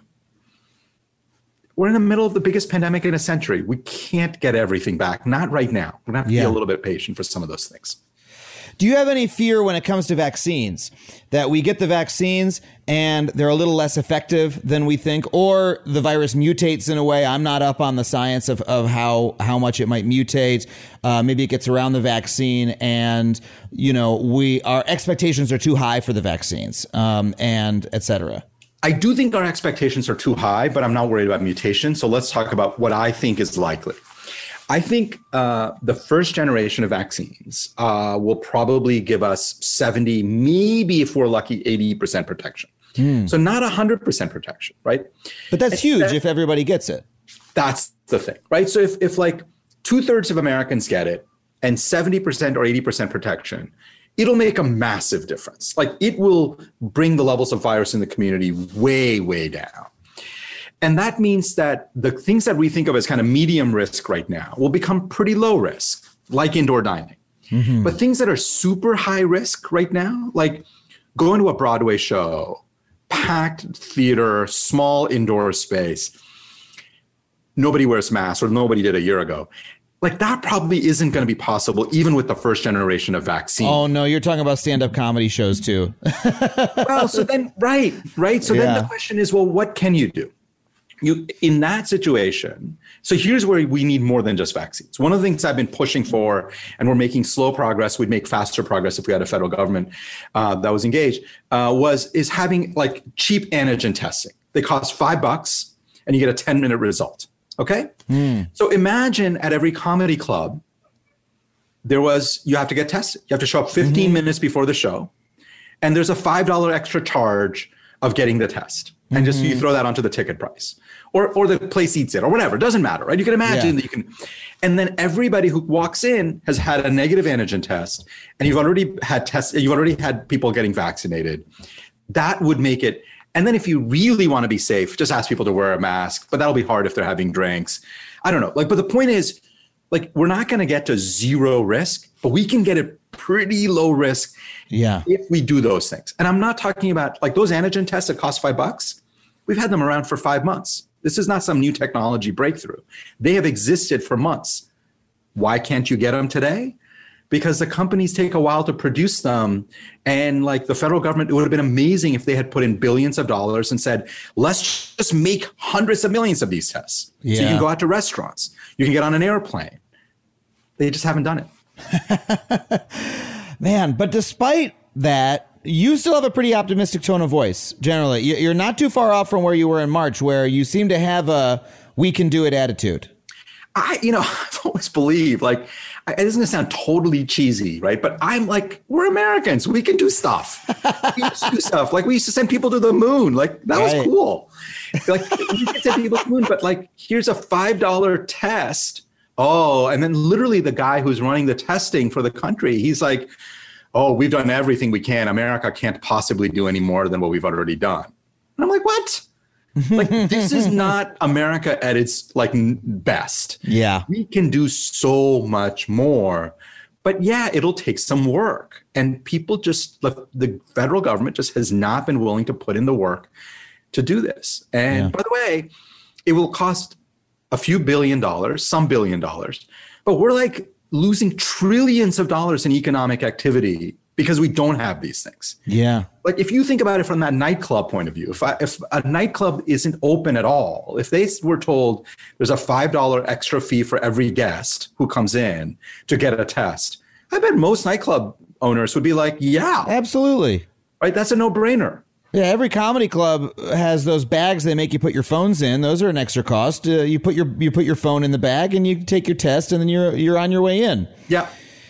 We're in the middle of the biggest pandemic in a century. We can't get everything back. Not right now. We're going to have to yeah. be a little bit patient for some of those things. Do you have any fear when it comes to vaccines that we get the vaccines and they're a little less effective than we think, or the virus mutates in a way? I'm not up on the science of, of how, how much it might mutate. Uh, maybe it gets around the vaccine and, you know, we, our expectations are too high for the vaccines, um, and et cetera. I do think our expectations are too high, but I'm not worried about mutation. So let's talk about what I think is likely. I think uh, the first generation of vaccines uh, will probably give us seventy, maybe if we're lucky, eighty percent protection. Mm. So not one hundred percent protection, right? But that's huge that, if everybody gets it. That's the thing, right? So if, if like two thirds of Americans get it and seventy percent or eighty percent protection, it'll make a massive difference. Like it will bring the levels of virus in the community way, way down. And that means that the things that we think of as kind of medium risk right now will become pretty low risk, like indoor dining. Mm-hmm. But things that are super high risk right now, like going to a Broadway show, packed theater, small indoor space, nobody wears masks, or nobody did a year ago. Like that probably isn't going to be possible even with the first generation of vaccine. Oh, no, you're talking about stand-up comedy shows too. Well, so then, right, right. So yeah. then the question is, well, what can you do? You, in that situation, so here's where we need more than just vaccines. One of the things I've been pushing for, and we're making slow progress, we'd make faster progress if we had a federal government uh, that was engaged, uh, was is having like cheap antigen testing. They cost five bucks and you get a ten minute result. Okay. Mm. So imagine at every comedy club, there was, you have to get tested. You have to show up fifteen mm-hmm. minutes before the show. And there's a five dollars extra charge of getting the test. And mm-hmm. just you throw that onto the ticket price, or or the place eats it, or whatever. It doesn't matter, right? You can imagine yeah. that you can. And then everybody who walks in has had a negative antigen test, and you've already had tests. You've already had people getting vaccinated. That would make it. And then if you really want to be safe, just ask people to wear a mask. But that'll be hard if they're having drinks. I don't know. Like, but the point is, like, we're not going to get to zero risk, but we can get it pretty low risk. Yeah. If we do those things. And I'm not talking about like those antigen tests that cost five bucks. We've had them around for five months. This is not some new technology breakthrough. They have existed for months. Why can't you get them today? Because the companies take a while to produce them. And like the federal government, it would have been amazing if they had put in billions of dollars and said, let's just make hundreds of millions of these tests. Yeah. So you can go out to restaurants. You can get on an airplane. They just haven't done it. Man, but despite that, you still have a pretty optimistic tone of voice, generally. You're not too far off from where you were in March, where you seem to have a we can do it attitude. I, you know, I've always believed, like, it doesn't sound totally cheesy, right? But I'm like, we're Americans. We can do stuff. We used to do stuff. Like, we used to send people to the moon. Like, that right. was cool. Like, we could send people to the moon, but like, here's a five dollars test. Oh, and then literally the guy who's running the testing for the country, he's like, oh, we've done everything we can. America can't possibly do any more than what we've already done. And I'm like, what? Like, this is not America at its like best. Yeah. We can do so much more. But yeah, it'll take some work. And people just, the, the federal government just has not been willing to put in the work to do this. And yeah. by the way, it will cost a few billion dollars, some billion dollars. But we're like losing trillions of dollars in economic activity because we don't have these things. Yeah. Like if you think about it from that nightclub point of view, if I, if a nightclub isn't open at all, if they were told there's a five dollars extra fee for every guest who comes in to get a test, I bet most nightclub owners would be like, yeah. Absolutely. Right? That's a no-brainer. Yeah, every comedy club has those bags they make you put your phones in. Those are an extra cost. Uh, you put your you put your phone in the bag and you take your test and then you're you're on your way in. Yeah.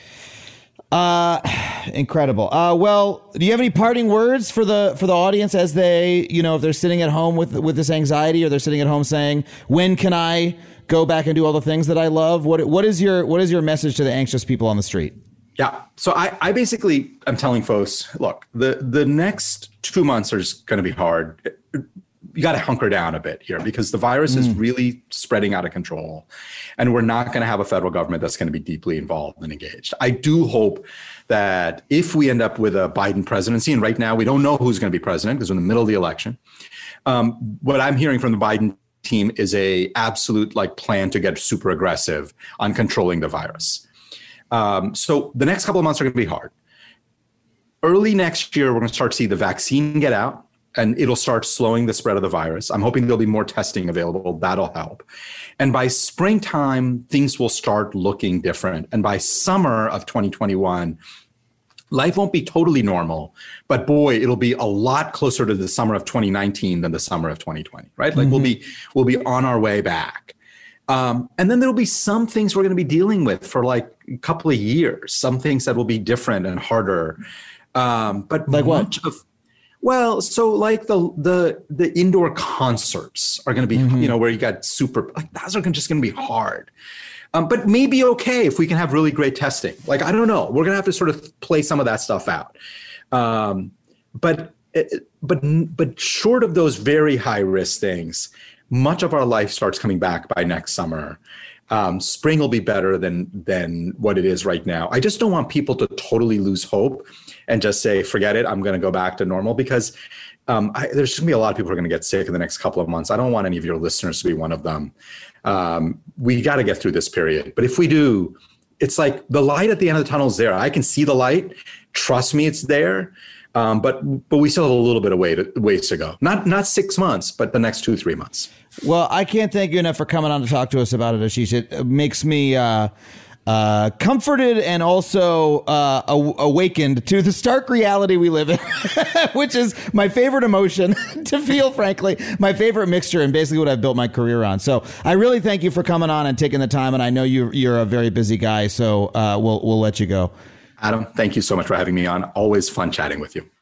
Uh, incredible. Uh, well, do you have any parting words for the for the audience as they, you know, if they're sitting at home with with this anxiety or they're sitting at home saying, when can I go back and do all the things that I love? What what is your what is your message to the anxious people on the street? Yeah. So I, I basically am telling folks, look, the, the next two months are going to be hard. You got to hunker down a bit here because the virus mm. is really spreading out of control. And we're not going to have a federal government that's going to be deeply involved and engaged. I do hope that if we end up with a Biden presidency, and right now we don't know who's going to be president because we're in the middle of the election, um, what I'm hearing from the Biden team is a absolute like plan to get super aggressive on controlling the virus. Um, so the next couple of months are going to be hard. Early next year, we're going to start to see the vaccine get out and it'll start slowing the spread of the virus. I'm hoping there'll be more testing available. That'll help. And by springtime, things will start looking different. And by summer of twenty twenty-one, life won't be totally normal, but boy, it'll be a lot closer to the summer of twenty nineteen than the summer of twenty twenty, right? Like mm-hmm. we'll be, we'll be on our way back. Um, and then there'll be some things we're going to be dealing with for like a couple of years, some things that will be different and harder. Um, but like much what? of, well, so like the the the indoor concerts are going to be, mm-hmm. you know, where you got super, like those are just going to be hard. Um, but maybe okay if we can have really great testing. Like, I don't know. We're going to have to sort of play some of that stuff out. Um, but but but short of those very high risk things, much of our life starts coming back by next summer. Um, spring will be better than than what it is right now. I just don't want people to totally lose hope and just say, forget it, I'm going to go back to normal, because um, I, there's going to be a lot of people who are going to get sick in the next couple of months. I don't want any of your listeners to be one of them. Um, we got to get through this period. But if we do, it's like the light at the end of the tunnel is there. I can see the light. Trust me, it's there. Um, but but we still have a little bit of way to, ways to go. Not not six months, but the next two, three months. Well, I can't thank you enough for coming on to talk to us about it, Ashish. It makes me uh, uh, comforted and also uh, aw- awakened to the stark reality we live in, which is my favorite emotion to feel, frankly, my favorite mixture and basically what I've built my career on. So I really thank you for coming on and taking the time. And I know you, you're a very busy guy, so uh, we'll we'll let you go. Adam, thank you so much for having me on. Always fun chatting with you.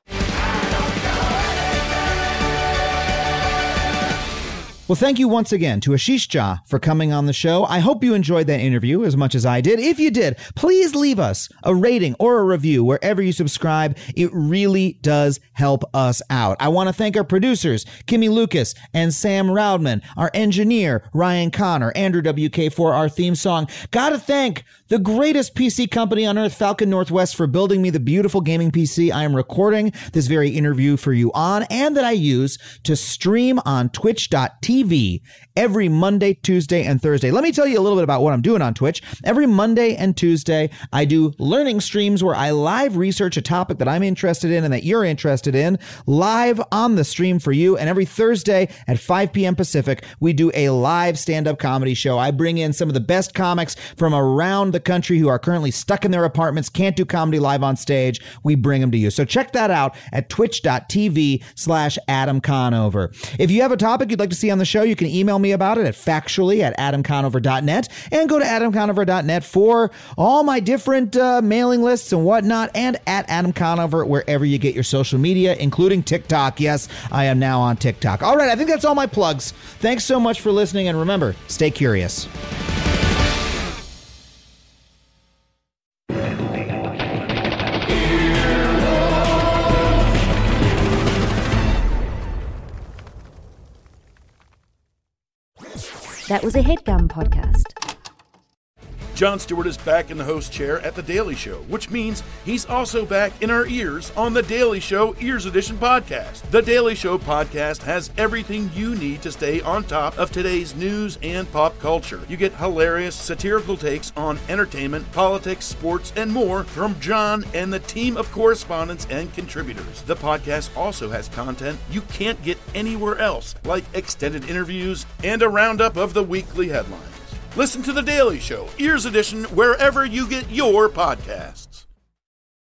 Well, thank you once again to Ashish Jha for coming on the show. I hope you enjoyed that interview as much as I did. If you did, please leave us a rating or a review wherever you subscribe. It really does help us out. I want to thank our producers, Kimmy Lucas and Sam Roudman, our engineer, Ryan Connor, Andrew W K for our theme song. Gotta thank the greatest P C company on earth, Falcon Northwest, for building me the beautiful gaming P C I am recording this very interview for you on, and that I use to stream on twitch dot t v every Monday, Tuesday, and Thursday. Let me tell you a little bit about what I'm doing on Twitch. Every Monday and Tuesday, I do learning streams where I live research a topic that I'm interested in and that you're interested in, live on the stream for you. And every Thursday at five p.m. Pacific, we do a live stand-up comedy show. I bring in some of the best comics from around the country who are currently stuck in their apartments, can't do comedy live on stage. We bring them to you. So check that out at twitch dot t v slash Adam Conover. If you have a topic you'd like to see on the show, you can email me about it at factually at adam conover dot net, and go to adam conover dot net for all my different uh, mailing lists and whatnot, and at Adam Conover wherever you get your social media, including TikTok. Yes, I am now on TikTok. All right, I think that's all my plugs. Thanks so much for listening, and remember, stay curious. That was a HeadGum podcast. Jon Stewart is back in the host chair at The Daily Show, which means he's also back in our ears on The Daily Show Ears Edition podcast. The Daily Show podcast has everything you need to stay on top of today's news and pop culture. You get hilarious, satirical takes on entertainment, politics, sports, and more from Jon and the team of correspondents and contributors. The podcast also has content you can't get anywhere else, like extended interviews and a roundup of the weekly headlines. Listen to The Daily Show, Ears Edition, wherever you get your podcasts.